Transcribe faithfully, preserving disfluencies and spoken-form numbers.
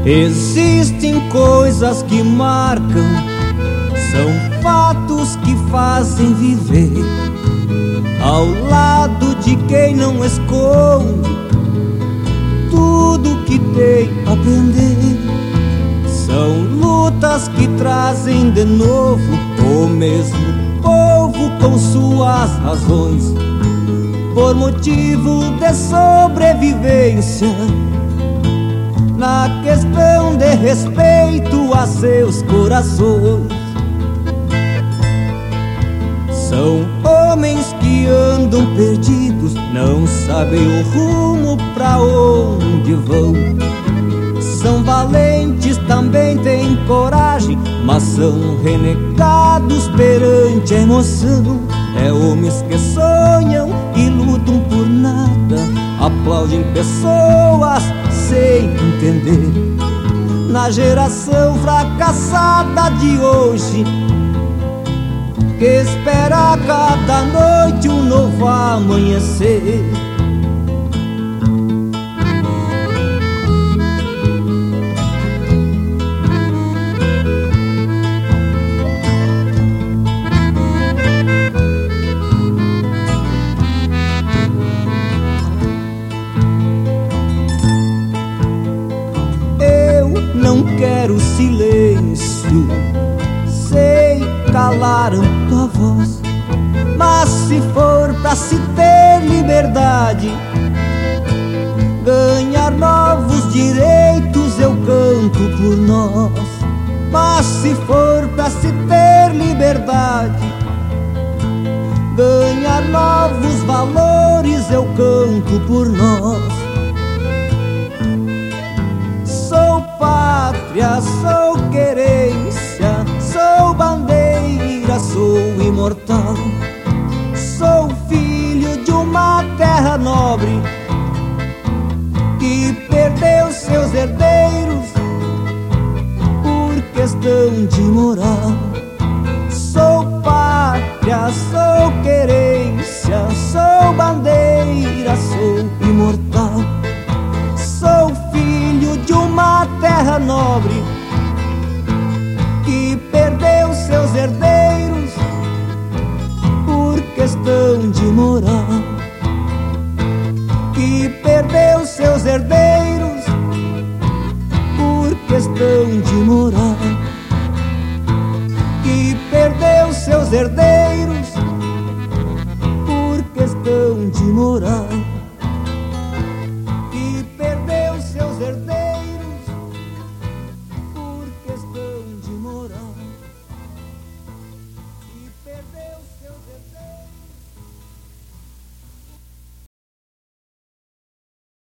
Existem coisas que marcam, são fatos que fazem viver ao lado de quem não esconde tudo que tem a aprender. São lutas que trazem de novo o mesmo povo com suas razões, por motivo de sobrevivência, na questão de respeito a seus corações. São homens que andam perdidos, não sabem o rumo pra onde vão. São valentes, também têm coragem, mas são renegados perante a emoção. É homens que sonham e lutam por nada, aplaudem pessoas sem entender. Na geração fracassada de hoje, que espera a cada noite um novo amanhecer. Não quero silêncio, sei calar a tua voz, mas se for pra se ter liberdade, ganhar novos direitos, eu canto por nós. Mas se for pra se ter liberdade, ganhar novos valores, eu canto por nós. Sou pátria, sou querência, sou bandeira, sou imortal. Sou filho de uma terra nobre que perdeu seus herdeiros por questão de moral. Sou pátria, sou querência, sou bandeira, sou imortal. Sou filho de uma terra nobre que perdeu seus herdeiros por questão de moral. Que perdeu seus herdeiros por questão de moral. Que perdeu seus herdeiros por questão de moral.